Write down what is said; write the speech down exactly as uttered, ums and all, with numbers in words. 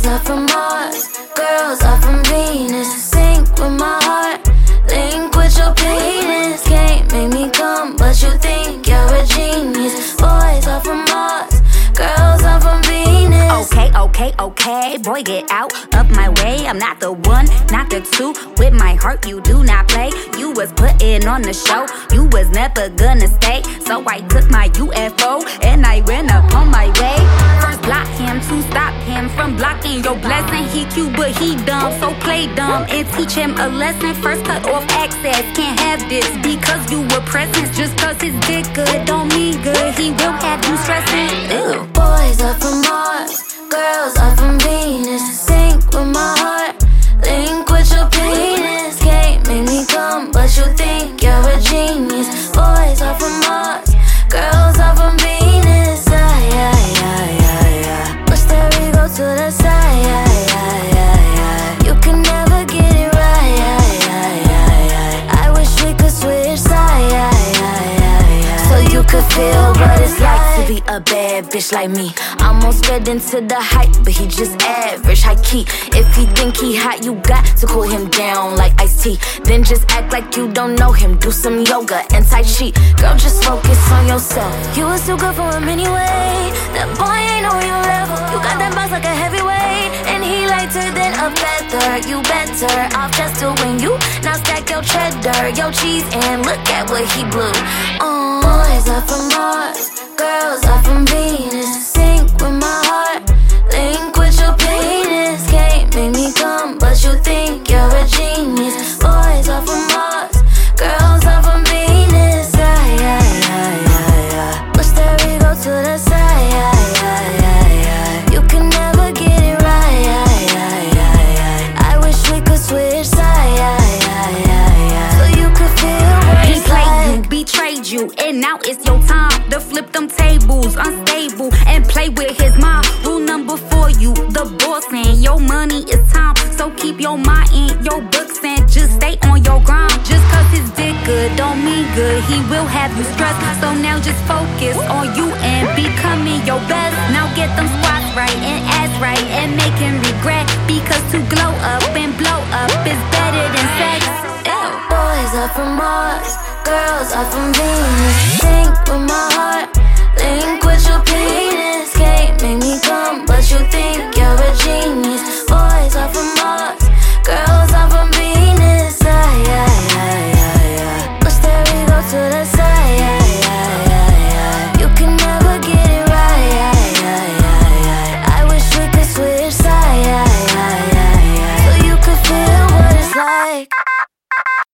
are from Mars, girls are from Venus. Sync with my heart, link with your penis. Can't make me come, but you think you're a genius. Boys are from Mars, girls are from Venus. Okay, okay, okay, boy, get out of my way. I'm not the one, not the two. With my heart, you do not play. You was putting on the show, you was never gonna stay. So I took my U F O and I ran up on my way. First block him to stop him from blocking your blessing. He cute but he dumb, so play dumb and teach him a lesson. First cut off access, can't have this because you were present. Just cause his dick good don't mean good, he will have you stressing. Ew. Boys are from Mars, girls are from Venus. Sync with my heart, link with your penis. Can't make me come, but you think you're a genius. Boys are from Mars, girls are from Venus. Ay, ay, ay, ay, ay. Push that we go to the side. Ay, ay, ay, ay. You can never get it right. Ay, ay, ay, ay. I wish we could switch sides. Ay, ay, ay, ay. So you could feel what it's like to be a bad bitch like me. Almost fed into the hype, but he just average, high key. If he think he hot, you got to cool him down like iced tea. Then just act like you don't know him. Do some yoga and tai chi. Girl, just focus on yourself. You was too good for him anyway. That boy ain't on your level. You got that box like a heavyweight, and he lighter than a feather. You better off just doing you. Now stack your cheddar, your cheese, and look at what he blew. Uh, boys are from Mars, girls are from Venus. Sync with my heart, link with your penis. Can't make me come, but you think you're a genius. Boys are from Mars, girls are from Venus. Ay, ay, ay, ay, ay. Push that we go to the side. Ay, ay, ay, ay. You can never get it right. Ay, ay, ay, ay. I wish we could switch sides. Ay, ay, ay, ay. So you could feel what He it's played like. you, betrayed you, and now it's your time to flip them tables, unstable, and play with his mind. Rule number four, you the boss, and your money is time. So keep your mind in your books and just stay on your grind. Just cause his dick good don't mean good, he will have you stressed. So now just focus on you and becoming your best. Now get them squats right and ass right and make him regret. Because to glow up and blow up is better than sex. Ew. Boys are from Mars, girls are from Venus. Sync with my heart, link with your penis.